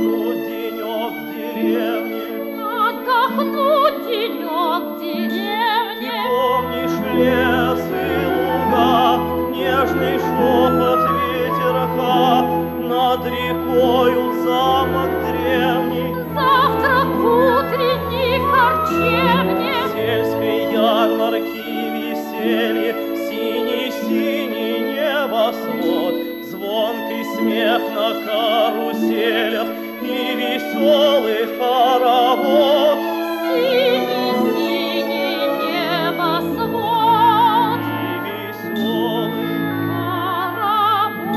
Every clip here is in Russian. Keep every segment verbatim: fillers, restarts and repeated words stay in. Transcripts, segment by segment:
отдохнуть денек в деревне. Отдохнуть денек в деревне. Ты помнишь лес и луга, нежный шепот ветерка, над рекою замок древний. Завтрак утренний в харчевне. Сельской ярмарки веселье, синий-синий небосвод, звонкий смех на каруселях и веселый хоровод. Синий-синий небосвод И веселый хоровод.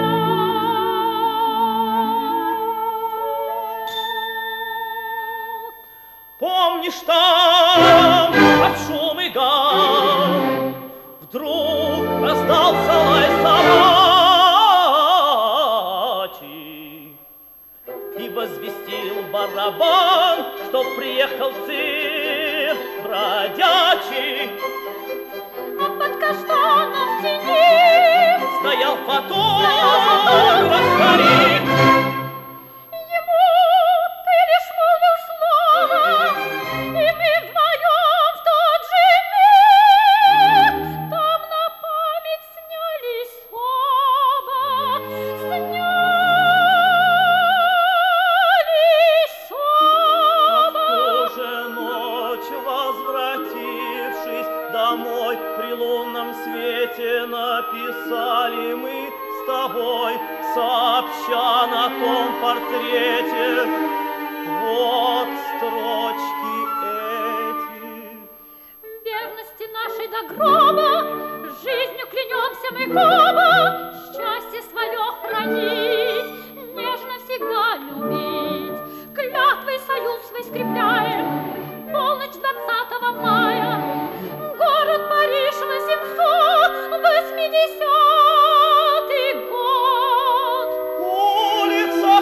Помнишь, там под шум и гам вдруг раздался лай собачий и возвестил барабан, что приехал цирк бродячий. А под каштаном в тени Стоял фотограф старик. ему ты лишь молвил слово, и мы вдвоем в тот же миг там на память снялись оба, снялись А в оба. ту же ночь, возвратившись домой, при лунном свете написали мы с тобой, сообща на том портрете вот строчки эти. Верности нашей до гроба, жизнью клянемся мы оба, счастье свое хранить, нежно всегда любить. Клятвой союз свой скрепляем, полночь двадцатого мая, город Париж, восемьсот восьмидесятый год. Улица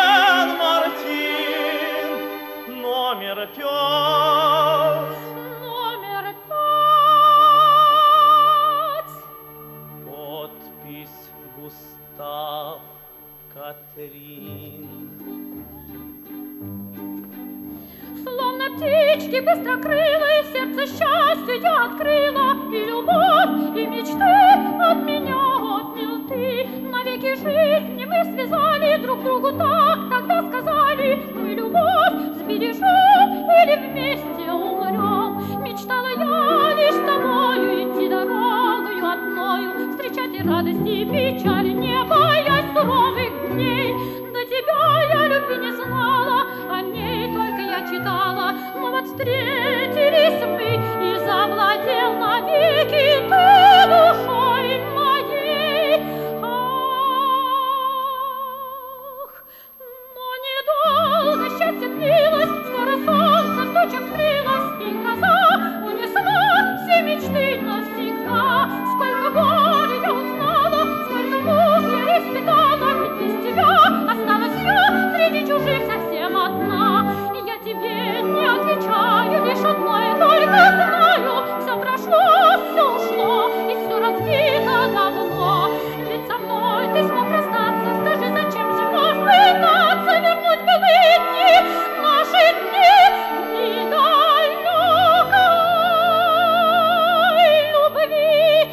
Сен-Мартин, номер пять. Номер пять. Подпись Густав Катрин. Словно птички быстрокрылые, сердце счастью я открыла, и любовь, и мечты от меня отнял ты. Навеки жизни мы связали друг другу так, тогда сказали, мы любовь сбережем или вместе умрем. Мечтала я лишь с тобою идти дорогою одною, встречать и радости, и печали, не боясь суровых дней. До тебя я любви не знала, о ней только я читала, но вот встретились мы, и завладел навеки ты душой моей. Ах, но недолго счастье длилось, скоро солнце в тучах скрылось, и гроза унесла все мечты навсегда. Сколько горя я узнала, сколько мук я испытала, ведь без тебя осталась я среди чужих совсем одна. И я тебе не отвечаю, лишь одно и только знаю, все прошло, все ушло, и все разбито давно. Ведь со мной ты смог расстаться, скажи, зачем же вновь пытаться вернуть былые дни, наши дни, дни далекой любви.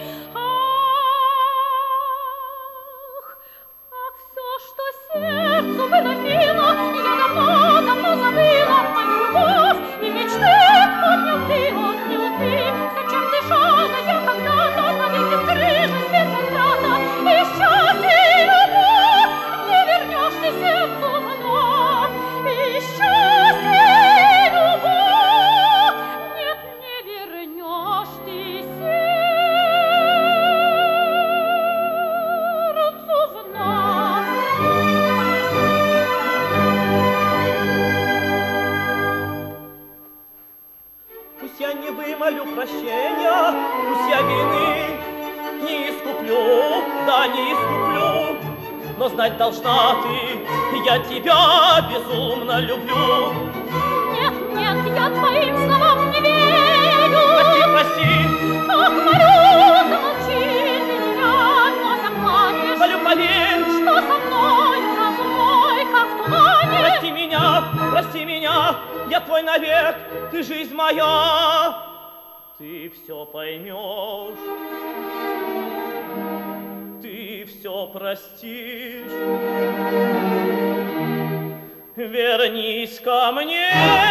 Ах, ах, все, что сердцу было мило, я давно, давно забыла. Мою любовь и мечты отнял ты, отнял ты. Зачем дышала я когда-то, навеки скрылась без возврата. И счастье, и любовь не вернешь ты сердцу вновь. И счастье, и любовь нет, не вернешь ты сердцу вновь. Пусть я не вымолю прощения, пусть я вины не искуплю, да не искуплю, но знать должна ты, я тебя безумно люблю. Нет, нет, я твоим словам не верю. Прости, прости, Ах, молю, замолчи ты меня, но заплатишь. молю, поверь, Что со мною разлой, как в тумане. прости меня, я твой навек, ты жизнь моя. Ты все поймешь, ты все простишь. Вернись ко мне.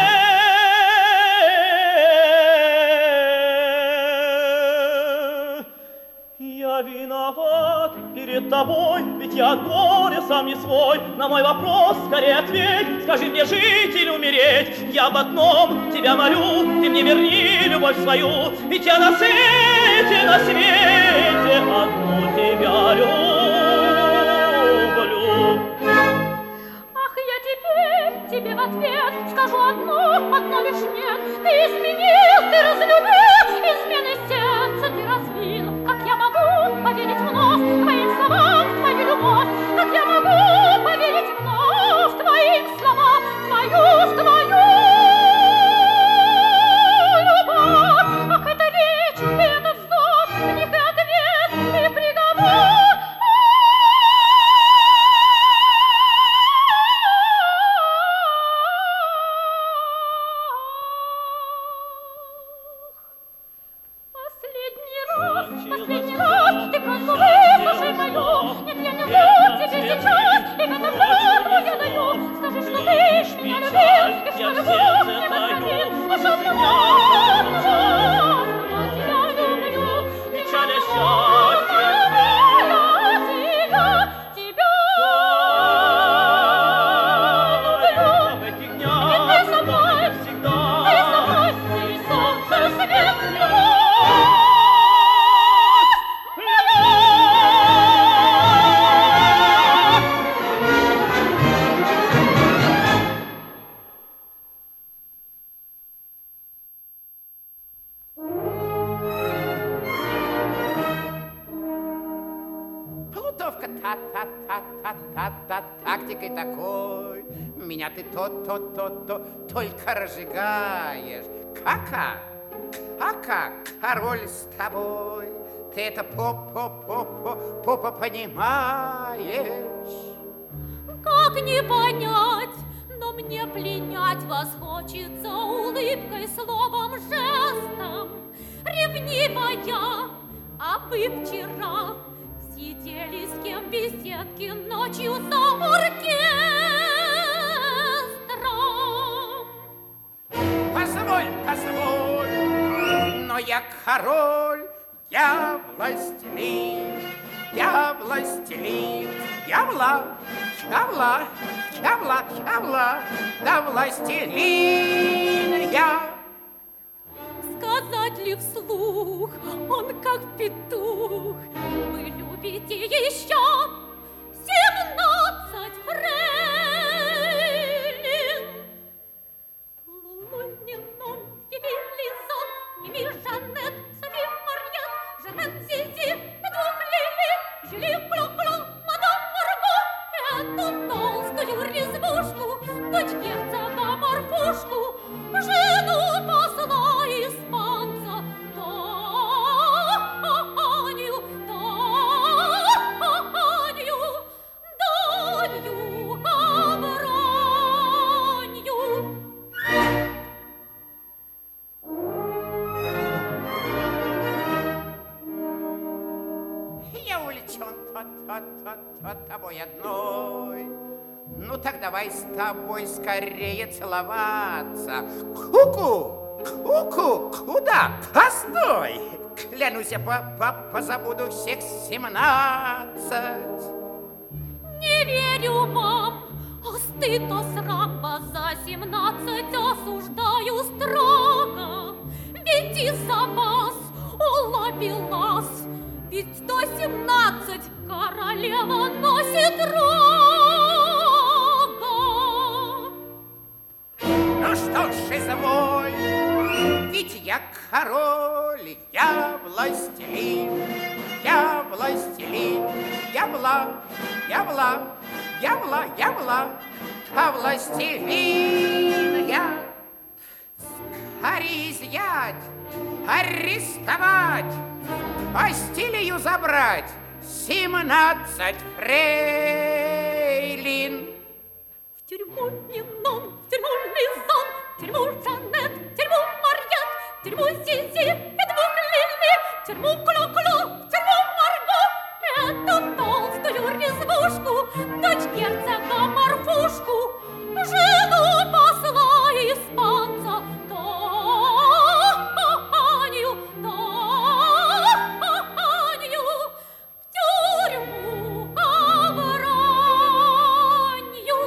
Я виноват перед тобой, ведь я от горя сам не свой. На мой вопрос скорее ответь, скажи мне, жить или умереть. Я об одном тебя молю, ты мне верни любовь свою. Ведь я на свете, на свете одну тебя люблю. Ах, я теперь тебе в ответ скажу одно, одно лишь нет. Ты изменил, ты разлюбил, измены сердца ты развил. Как я могу поверить вновь твоим словам, в твою любовь? Как я могу поверить вновь твоим словам, твою, в твою любовь? Ах, эта речь и этот зов, в них и ответ, и приговор. Последний раз, последний раз, ты просьбу выслушай мою. Нет, я не лгу тебе сейчас, и в этом клятву я даю. Скажи, что ты меня любил, и что любовь не возвратил. Пошел на мой, я тебя люблю. Печаль и счастье, Я тебя, тебя люблю. в этих И днях ты со мной, всегда. ты со мной, ты солнце, свет, любовь. Плутовка та-та-та-та-та-та, тактикой такой. Меня ты то-то-то-то только разжигаешь. Кака, кака, король с тобой. Ты это по-по-по-по-по понимаешь? Как не понять, но мне пленять вас хочется улыбкой, словом, жестом. Ревнивая, а вы вчера сидели с кем в беседке ночью за оркестром. Позволь, позволь, но я король, я властелин, я властелин, я вла, я вла, я вла, я вла, да властелин я. Сказать ли вслух, он как петух, вы любите еще семнадцать фрейлин. Лунинон, Фивилизон, Мими, Жанет, Софи, Марьет, Жермен, Зизи, Петрух, Лили, Жюли, Кло-Кло, мадам Марго, эту толстую резвушку, дочь герцога Марфушку, жену посла испанца, Таню, Таню, Даню Авронью. Я увлечен то-то-то-то тобой одной. Ну так давай с тобой скорее целоваться. Ку-ку, ку-ку, куда? Постой! Клянусь, я по-позабуду всех семнадцать. Не верю вам, а стыд, а срам вас за семнадцать осуждаю строго. Ведь из-за вас уловилась, ведь до семнадцать королева носит рога. Ну что ж, изволь, ведь я король, я властелин, я властелин, я вла, я вла, я вла, я вла, а властелин я. Скорей изъять, арестовать, Бастилию забрать, семнадцать фрейлин. В тюрьму, Нинон, в тюрьму Лизон, тюрьму Жанет, тюрьму Марьет, тюрьму Зизи и двух Лили, тюрьму Кло-Кло, тюрьму Марго, эту толстую резвушку, дочь герцога Марфушку, жену посла испанца, Таню, Таню, в тюрьму Авранью.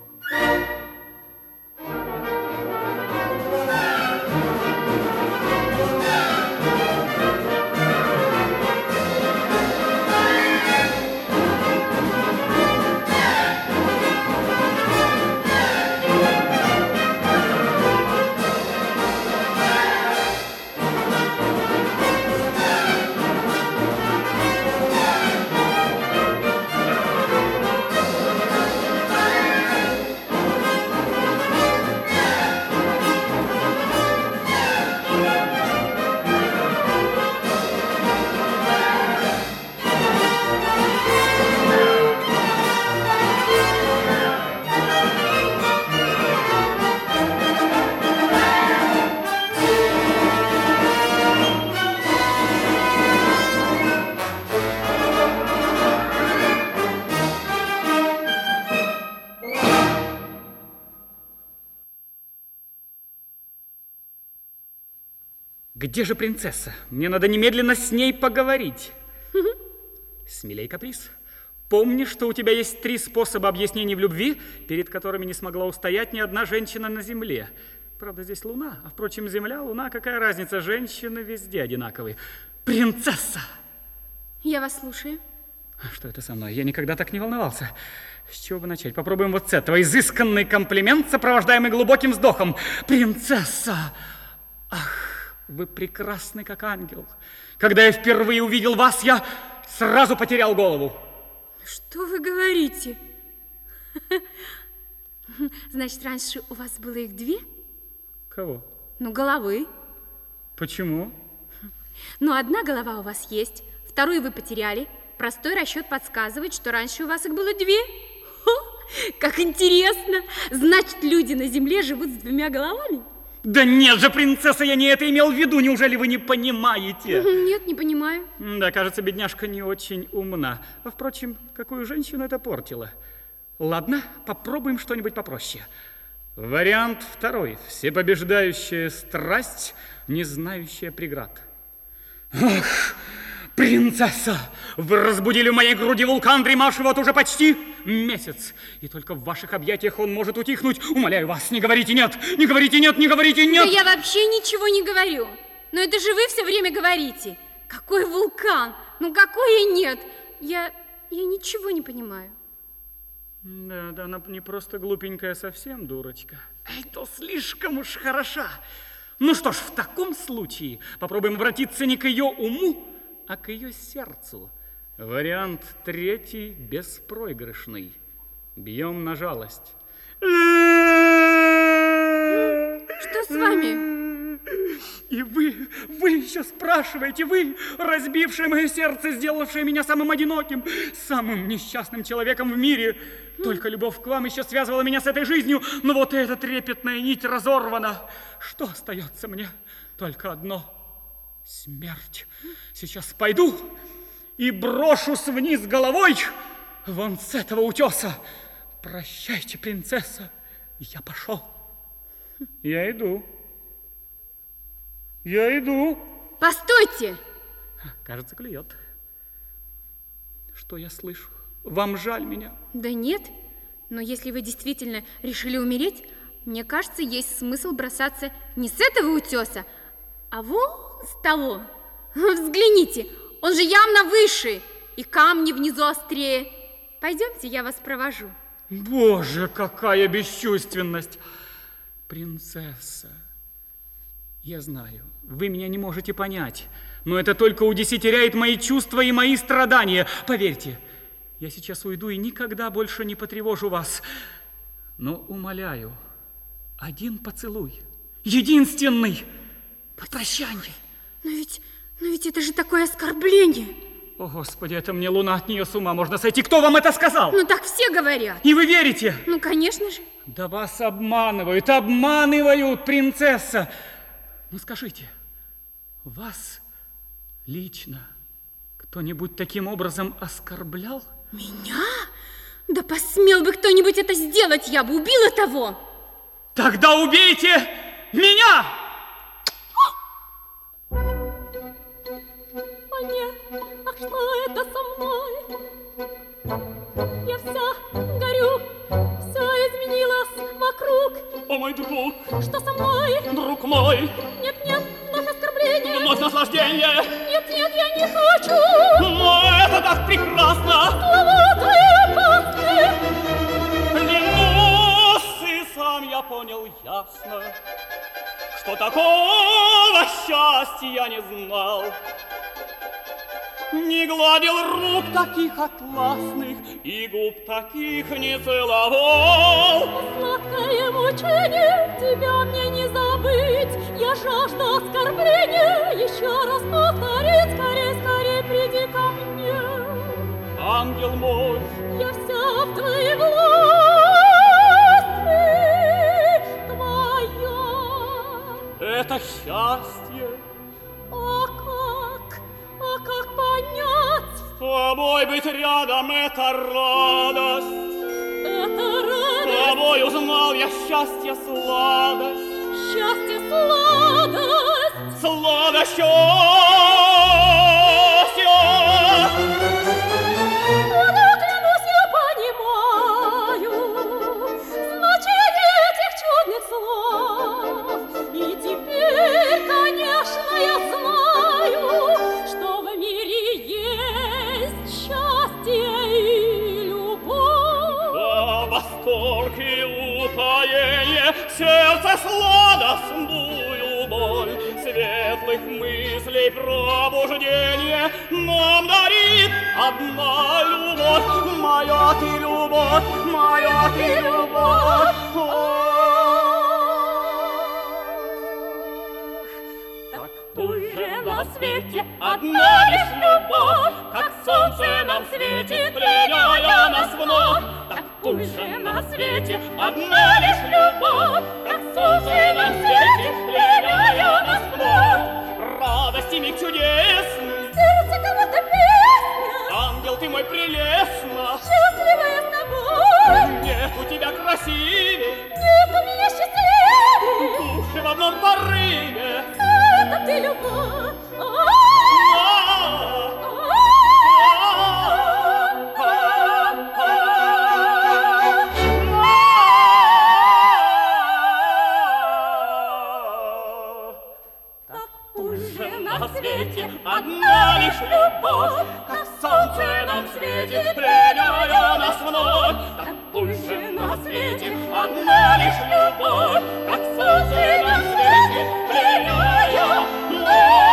Где же принцесса? Мне надо немедленно с ней поговорить. Смелей, каприз. Помни, что у тебя есть три способа объяснений в любви, перед которыми не смогла устоять ни одна женщина на земле. Правда, здесь луна, а, впрочем, земля, луна, какая разница? Женщины везде одинаковые. Принцесса! Я вас слушаю. Что это со мной? Я никогда так не волновался. С чего бы начать? Попробуем вот с этого. Изысканный комплимент, сопровождаемый глубоким вздохом. Принцесса! Ах! Вы прекрасны, как ангел. Когда я впервые увидел вас, я сразу потерял голову. Что вы говорите? Значит, раньше у вас было их две? Кого? Ну, головы. Почему? Ну, одна голова у вас есть, вторую вы потеряли. Простой расчет подсказывает, что раньше у вас их было две. Хо, как интересно! Значит, люди на земле живут с двумя головами? Да нет же, принцесса, я не это имел в виду. Неужели вы не понимаете? Нет, не понимаю. Да, кажется, бедняжка не очень умна. А, впрочем, какую женщину это портило? Ладно, попробуем что-нибудь попроще. Вариант второй. Всепобеждающая страсть, не знающая преград. Ах, принцесса, вы разбудили в моей груди вулкан, дремавший вот уже почти месяц. И только в ваших объятиях он может утихнуть. Умоляю вас, не говорите нет, не говорите нет, не говорите нет. Да я вообще ничего не говорю. Но это же вы все время говорите. Какой вулкан? Ну какой и нет? Я, я ничего не понимаю. Да, да, она не просто глупенькая, совсем дурочка. Это слишком уж хороша. Ну что ж, в таком случае попробуем обратиться не к ее уму, а к ее сердцу. Вариант третий беспроигрышный. Бьем на жалость. Что с вами? И вы, вы еще спрашиваете, вы, разбившее мое сердце, сделавшее меня самым одиноким, самым несчастным человеком в мире. Только любовь к вам еще связывала меня с этой жизнью, но вот эта трепетная нить разорвана. Что остается мне? Только одно — смерть. Сейчас пойду и брошусь вниз головой вон с этого утеса. Прощайте, принцесса, я пошел. Я иду. Я иду. Постойте! Кажется, клюет. Что я слышу? Вам жаль меня? Да нет, но если вы действительно решили умереть, мне кажется, есть смысл бросаться не с этого утеса, а вон с того. Взгляните, он же явно выше, и камни внизу острее. Пойдемте, я вас провожу. Боже, какая бесчувственность! Принцесса, я знаю, вы меня не можете понять, но это только удесятеряет мои чувства и мои страдания. Поверьте, я сейчас уйду и никогда больше не потревожу вас. Но умоляю, один поцелуй, единственный, на прощанье. Но ведь, но ведь это же такое оскорбление. О, Господи, это мне луна, от нее с ума можно сойти. Кто вам это сказал? Ну, так все говорят. И вы верите? Ну, конечно же. Да вас обманывают, обманывают, принцесса. Ну, скажите, вас лично кто-нибудь таким образом оскорблял? Меня? Да посмел бы кто-нибудь это сделать, я бы убила того. Тогда убейте меня! О нет, ах, что это со мной? Я вся горю, все изменилось вокруг. О, мой друг, Что со мной? друг мой, Нет-нет, вновь оскорбление. вновь наслаждение. Нет-нет, я не хочу. Но это так прекрасно. Слова твои опасны. Клянусь, и сам я понял ясно, что такого счастья я не знал. Не гладил рук таких атласных и губ таких не целовал. Сладкое мучение, тебя мне не забыть. Я жажду оскорбления, еще раз повторить. Скорей, скорей, приди ко мне. Ангел мой, Я вся в твоей власти, твоя. это счастье. А как, а как понять? С тобой быть рядом — это радость. Это С радость, тобой узнал я счастье, сладость. счастье, сладость. Сладость счастья. Да, клянусь, я понимаю значение этих чудных слов. И теперь, конечно, я знаю, что в мире есть счастье и любовь. Да, восторг и упоение, сердце сладостную боль, светлых мыслей пробуждение нам дарит одна любовь. Моя ты любовь, моя ты любовь. Так пусть же на свете одна лишь любовь, как солнце нам светит, пленяя нас вновь. Так пусть же на свете одна лишь любовь, как солнце нам светит, пленяя нас вновь. Радость и миг чудесный, Сердце кого-то песня, ангел ты мой прелестно. счастливая с тобой. Нет у тебя красивее, Нет у меня счастливее, души в одном порыве. это ты любовь. А, на свете одна лишь любовь, как солнце нам светит, пленяя нас вновь. Так пусть же на свете одна лишь любовь, как солнце нам светит, пленяя нас вновь.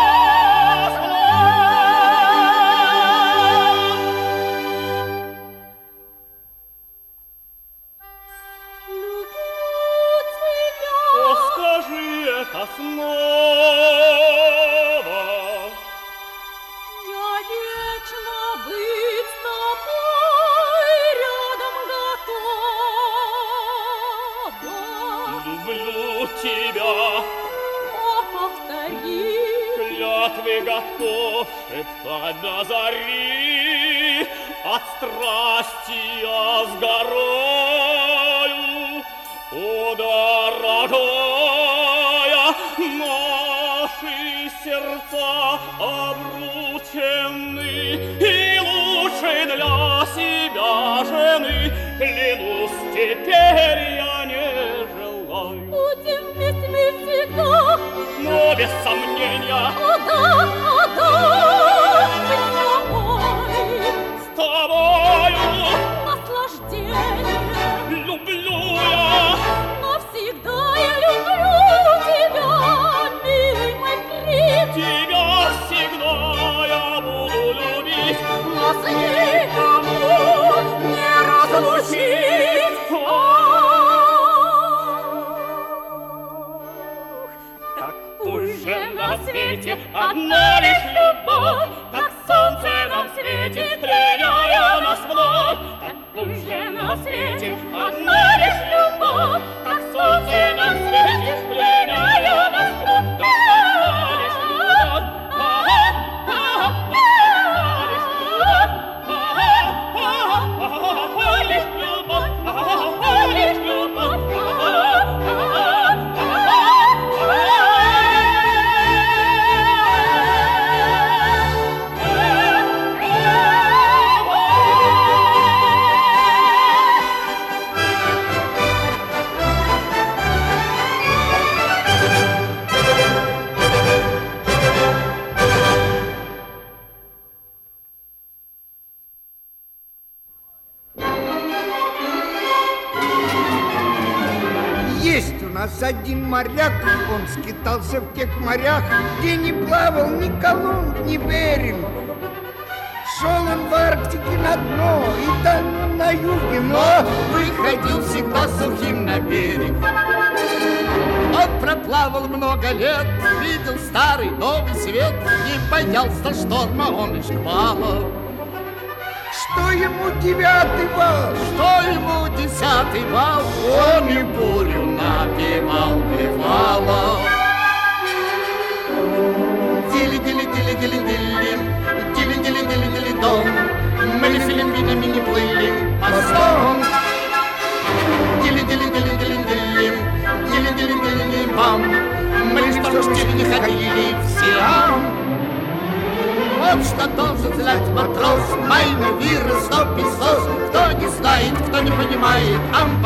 люблю тебя. О, скажи это снова. Я вечно быть с тобой рядом готова. Люблю тебя, О, повтори, клятвы готов шептать до зари. От страсти я сгораю, о, дорогая, наши сердца обручены, и лучше для себя жены, клянусь, теперь я не желаю. будем вместе мы всегда. Но без сомнения, О, да, о, да, быть с тобой. с тобою Наслаждение. люблю я. Навсегда я люблю тебя, милый мой принц. Тебя всегда я буду любить. Нас никому не разлучить. Так пусть же на свете одна лишь любовь, как солнце нам светит, пленяя нас вновь. Такой же на свете одна лишь любовь, как солнце нам светит, пленяя нас вновь. Одна лишь любовь, лишь любовь, лишь любовь. Один моряк, он скитался в тех морях, где не плавал ни Колумб, ни Беринг. Шел он в Арктике на дно и там на юге, но выходил всегда сухим на берег. Он проплавал много лет, видел старый новый свет, не боялся шторма он и шквала. Что ему девятый вал, что ему десятый вал, он и бурю напевал, бывало. Дили-дили-дили-дили-дили, дили-дили-дили-дили-дом, мы ли филиппинами не плыли мостом. Дили-дили-дили-дили-дили, дили-дили-дили-дили-бам, мы лишь в штиле не ходили все. Вот что должен знать матрос, майна, вира, стоп и сос. Кто не знает, кто не понимает, амба.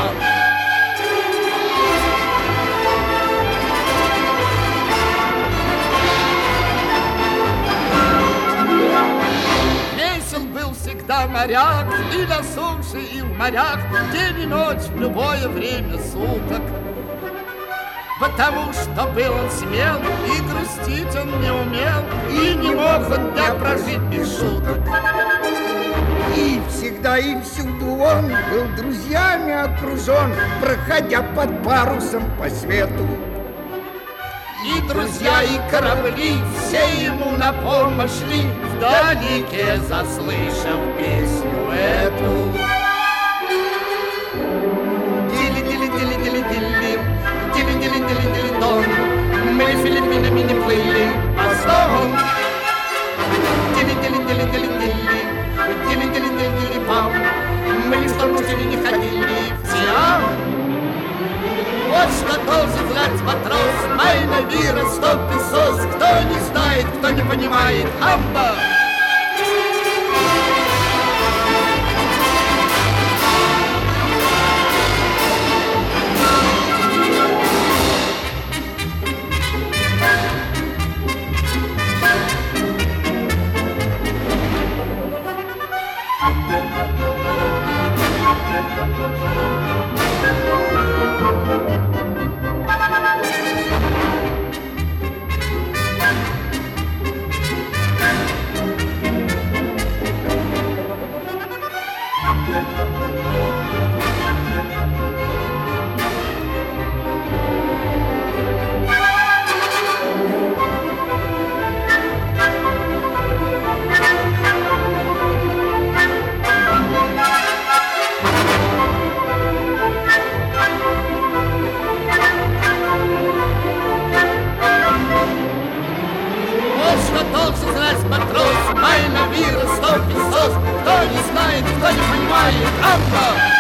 Весел был всегда моряк, и на суше, и в морях, день и ночь, в любое время суток. Потому что был он смел, и грустить он не умел, и не мог он дня прожить без шуток. И всегда и всюду он был друзьями окружен, проходя под парусом по свету. И друзья, и корабли все ему на помощь шли, вдалеке заслышав песню эту. Дили-дили-дили-дили-дили, дили-дили-дили-дили-дон, мы филиппинами не плыли мостом. Дили-дили-дили-дили-дили, дили-дили-дили-дили-пам, мы лишь в том штиле не ходили все. Вот что должен знать матрос, майна, вира, стоп и сос. Кто не знает, кто не понимает, амба. Матрос, майна, вира, стоп и сос. Кто не знает, кто не понимает, амба.